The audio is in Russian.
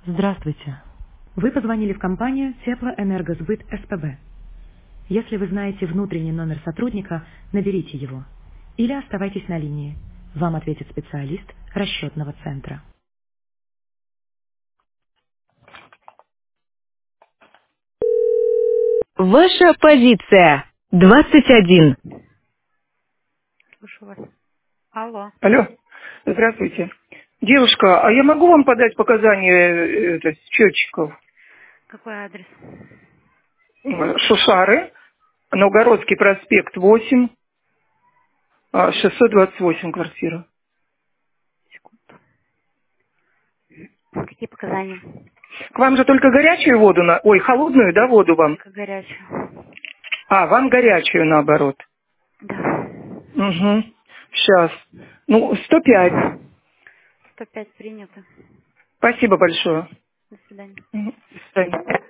Здравствуйте. Вы позвонили в компанию Теплоэнергосбыт СПБ. Если вы знаете внутренний номер сотрудника, наберите его. Или оставайтесь на линии. Вам ответит специалист расчетного центра. Ваша позиция 21. Слушаю вас. Алло. Алло, здравствуйте. Девушка, а я могу вам подать показания счетчиков? Какой адрес? Шушары, Новгородский проспект 8, 628 квартира. Секунду. Какие показания? К вам же только горячую воду, холодную, да, воду вам? Только горячую. А, вам горячую наоборот. Да. Угу. Сейчас. 105. 105 принято. Спасибо большое. До свидания. Мгм. До свидания.